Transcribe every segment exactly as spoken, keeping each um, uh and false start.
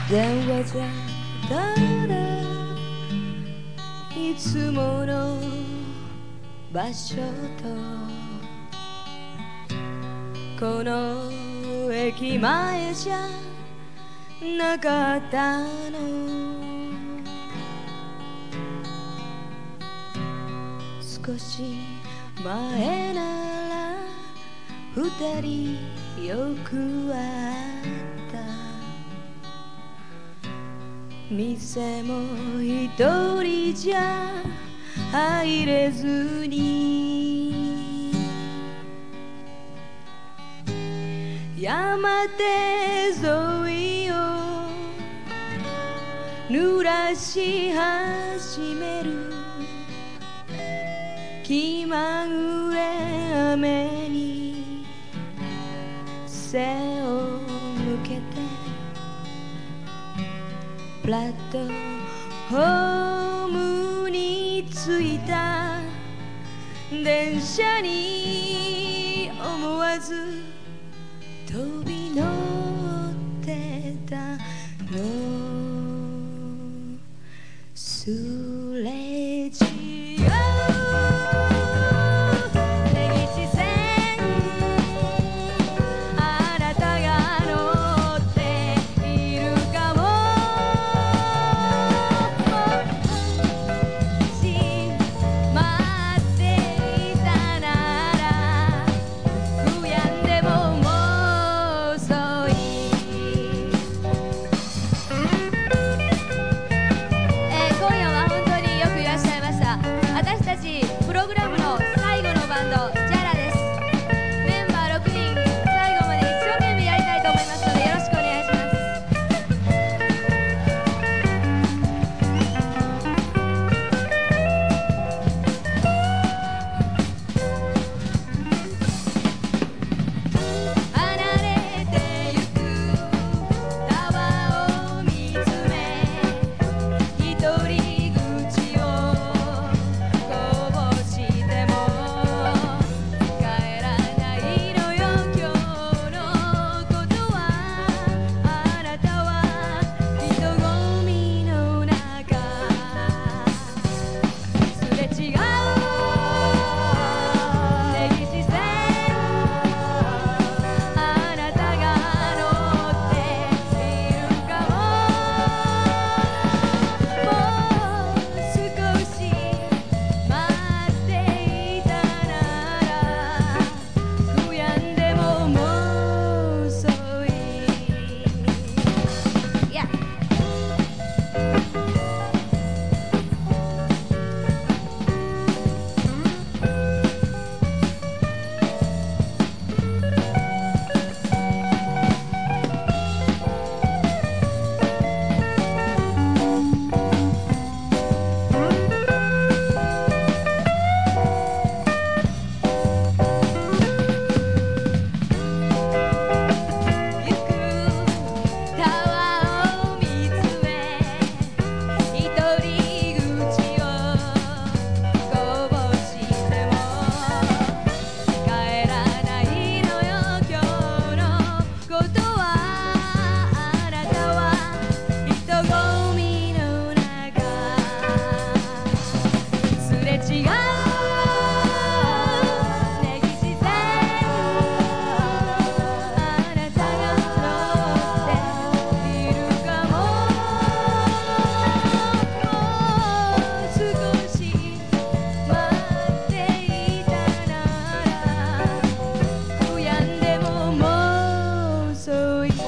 電話じゃただいつもの場所とこの駅前じゃなかったの。少し前なら二人よく会った店も一人じゃ入れずに山手沿いを濡らし始める気まぐれ雨に背を向けてプラットホームに着いた電車に思わず飛び乗ってたの。すれ違う根岸線あなたが乗っているかも待っていたなら悔やんでももう遅い。えー今夜は本当によくいらっしゃいました。私たちプログラムの最後のバンドジャラです。メンバーろくにん最後まで一生懸命やりたいと思いますのでよろしくお願いします。離れてゆくタワーを見つめ一人口をこぼしても帰らないのよ今日のことは。あなたは人混みの中すれ違う根岸線あなたが乗っているかももう少し待っていたなら悔やんでももう遅い。いやゆくタワーを見つめ一人口をこぼしても帰らないのよ今日のことは。あなたは人混みの中すれ違う根岸線あなたが乗っているかももう少し待っていたなら悔やんでももう遅い。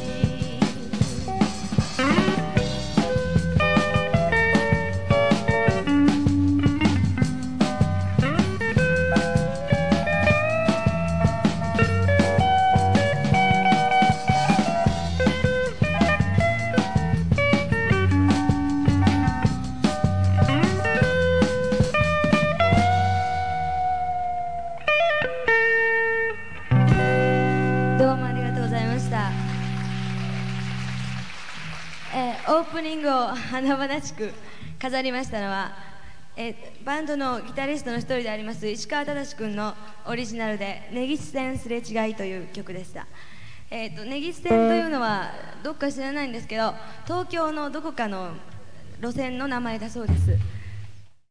どうもありがとうございました。えーオープニングを華々しく飾りましたのは、えーバンドのギタリストの一人であります石川忠君のオリジナルで「根岸線すれ違い」という曲でした。えーと根岸線というのはどっか知らないんですけど、東京のどこかの路線の名前だそうです。